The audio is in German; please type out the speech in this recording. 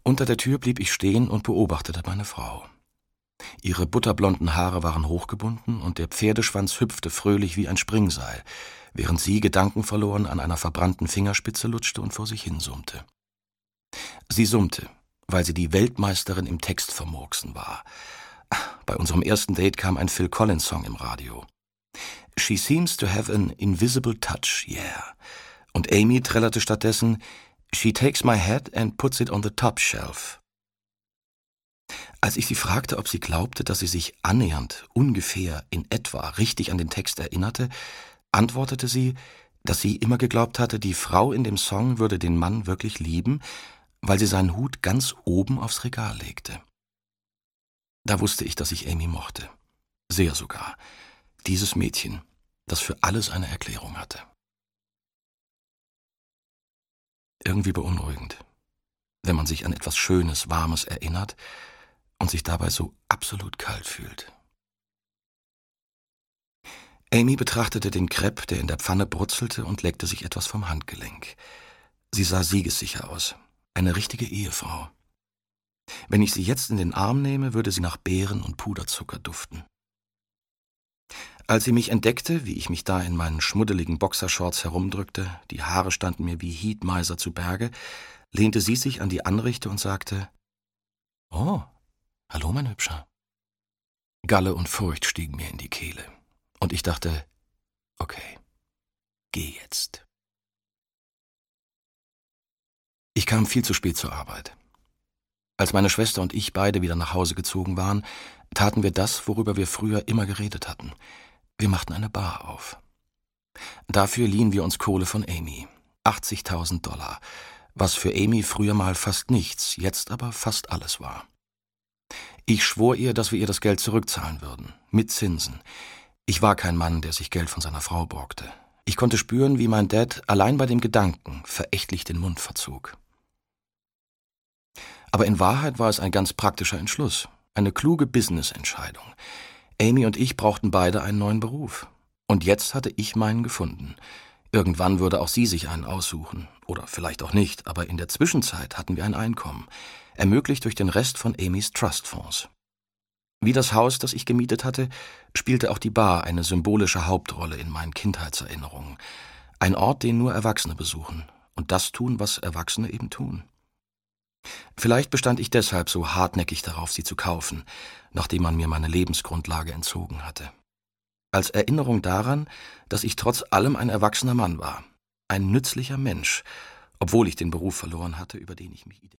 Unter der Tür blieb ich stehen und beobachtete meine Frau. Ihre butterblonden Haare waren hochgebunden und der Pferdeschwanz hüpfte fröhlich wie ein Springseil, während sie gedankenverloren an einer verbrannten Fingerspitze lutschte und vor sich hin summte. Sie summte, weil sie die Weltmeisterin im Textvermurksen war. Bei unserem ersten Date kam ein Phil Collins-Song im Radio. She seems to have an invisible touch, yeah. Und Amy trällerte stattdessen, She takes my head and puts it on the top shelf. Als ich sie fragte, ob sie glaubte, dass sie sich annähernd, ungefähr, in etwa richtig an den Text erinnerte, antwortete sie, dass sie immer geglaubt hatte, die Frau in dem Song würde den Mann wirklich lieben, weil sie seinen Hut ganz oben aufs Regal legte. Da wusste ich, dass ich Amy mochte. Sehr sogar. Dieses Mädchen, das für alles eine Erklärung hatte. Irgendwie beunruhigend, wenn man sich an etwas Schönes, Warmes erinnert und sich dabei so absolut kalt fühlt. Amy betrachtete den Crepe, der in der Pfanne brutzelte, und leckte sich etwas vom Handgelenk. Sie sah siegessicher aus. Eine richtige Ehefrau. Wenn ich sie jetzt in den Arm nehme, würde sie nach Beeren und Puderzucker duften. Als sie mich entdeckte, wie ich mich da in meinen schmuddeligen Boxershorts herumdrückte, die Haare standen mir wie Hietmeiser zu Berge, lehnte sie sich an die Anrichte und sagte, »Oh, hallo, mein Hübscher.« Galle und Furcht stiegen mir in die Kehle. Und ich dachte, okay, geh jetzt. Ich kam viel zu spät zur Arbeit. Als meine Schwester und ich beide wieder nach Hause gezogen waren, taten wir das, worüber wir früher immer geredet hatten. Wir machten eine Bar auf. Dafür liehen wir uns Kohle von Amy. $80.000, was für Amy früher mal fast nichts, jetzt aber fast alles war. Ich schwor ihr, dass wir ihr das Geld zurückzahlen würden, mit Zinsen. Ich war kein Mann, der sich Geld von seiner Frau borgte. Ich konnte spüren, wie mein Dad allein bei dem Gedanken verächtlich den Mund verzog. Aber in Wahrheit war es ein ganz praktischer Entschluss, eine kluge Business-Entscheidung. Amy und ich brauchten beide einen neuen Beruf. Und jetzt hatte ich meinen gefunden. Irgendwann würde auch sie sich einen aussuchen. Oder vielleicht auch nicht, aber in der Zwischenzeit hatten wir ein Einkommen, ermöglicht durch den Rest von Amys Trustfonds. Wie das Haus, das ich gemietet hatte, spielte auch die Bar eine symbolische Hauptrolle in meinen Kindheitserinnerungen. Ein Ort, den nur Erwachsene besuchen und das tun, was Erwachsene eben tun. Vielleicht bestand ich deshalb so hartnäckig darauf, sie zu kaufen, nachdem man mir meine Lebensgrundlage entzogen hatte. Als Erinnerung daran, dass ich trotz allem ein erwachsener Mann war, ein nützlicher Mensch, obwohl ich den Beruf verloren hatte, über den ich mich